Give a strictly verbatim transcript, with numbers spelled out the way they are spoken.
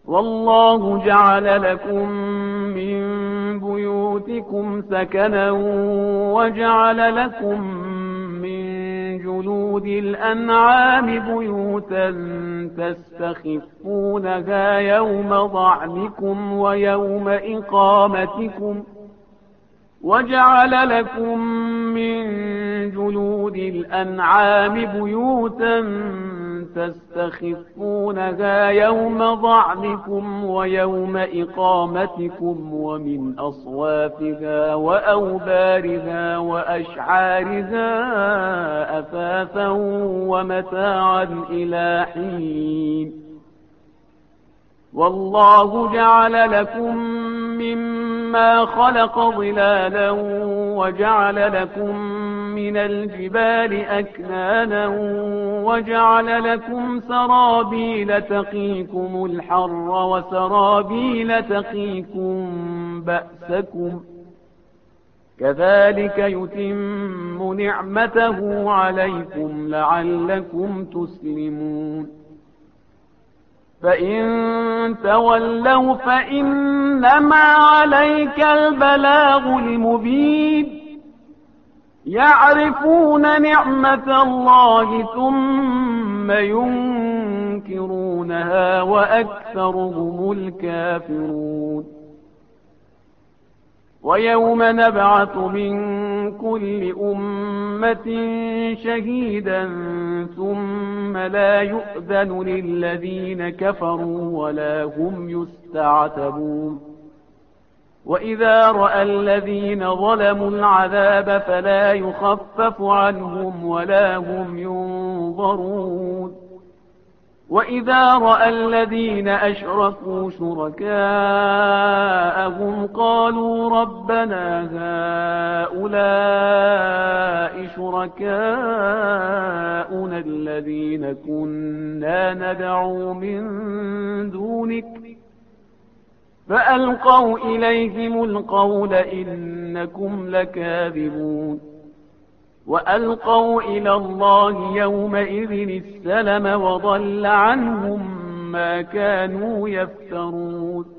والله جعل لكم من بيوتكم سكنا وجعل لكم من جلود الأنعام بيوتا تستخفونها يوم ضعنكم ويوم إقامتكم وجعل لكم من جلود الأنعام بيوتا تستخفونها يوم ضعنكم ويوم إقامتكم ومن أصوافها وأوبارها وأشعارها أثاثا ومتاعا إلى حين والله جعل لكم مما خلق ظلالا وجعل لكم من الجبال أكنانا وجعل لكم سرابيل تقيكم الحر وسرابيل تقيكم بأسكم كذلك يتم نعمته عليكم لعلكم تسلمون فإن تولوا فإنما عليك البلاغ المبين يعرفون نعمة الله ثم ينكرونها وأكثرهم الكافرون ويوم نبعث من كل أمة شهيدا ثم لا يؤذن للذين كفروا ولا هم يستعتبون وإذا رأى الذين ظلموا العذاب فلا يخفف عنهم ولا هم ينظرون وإذا رأى الذين أشركوا شركاءهم قالوا ربنا هؤلاء شركاؤنا الذين كنا ندعو من دونك فألقوا إليهم القول إنكم لكاذبون وألقوا إلى الله يومئذ السلم وضل عنهم ما كانوا يفترون